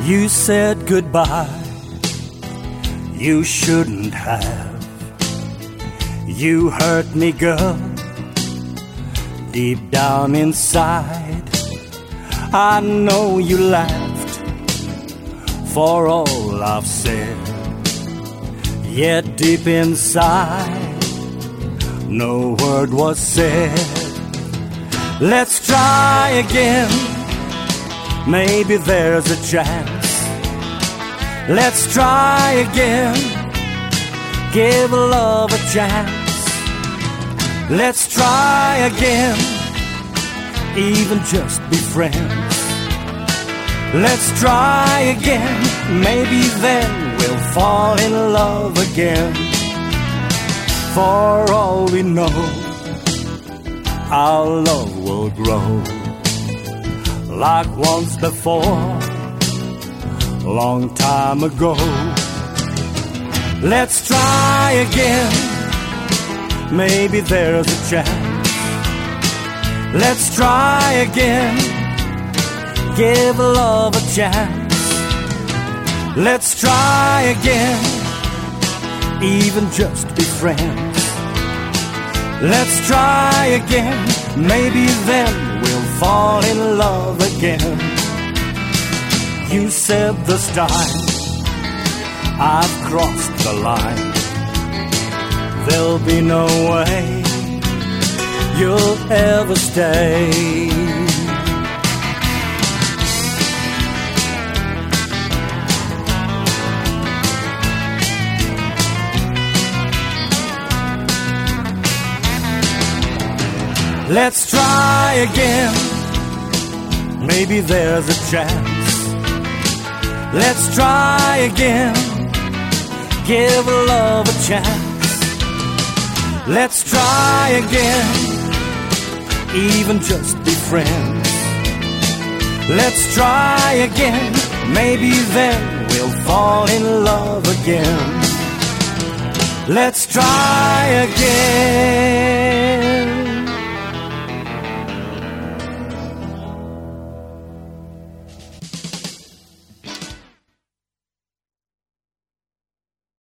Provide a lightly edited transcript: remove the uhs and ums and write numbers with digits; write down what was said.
You said goodbye, you shouldn't have. You hurt me, girl, deep down inside. I know you laughed for all I've said, yet deep inside no word was said. Let's try again, maybe there's a chance. Let's try again, give love a chance. Let's try again, even just be friends. Let's try again, maybe then we'll fall in love again. For all we know, our love will grow like once before, long time ago. Let's try again, maybe there's a chance. Let's try again, give love a chance. Let's try again, even just be friends. Let's try again, maybe then we'll fall in love again. You said this time I've crossed the line. There'll be no way you'll ever stay. Let's try again, maybe there's a chance. Let's try again, give love a chance. Let's try again, even just be friends. Let's try again, maybe then we'll fall in love again. Let's try again.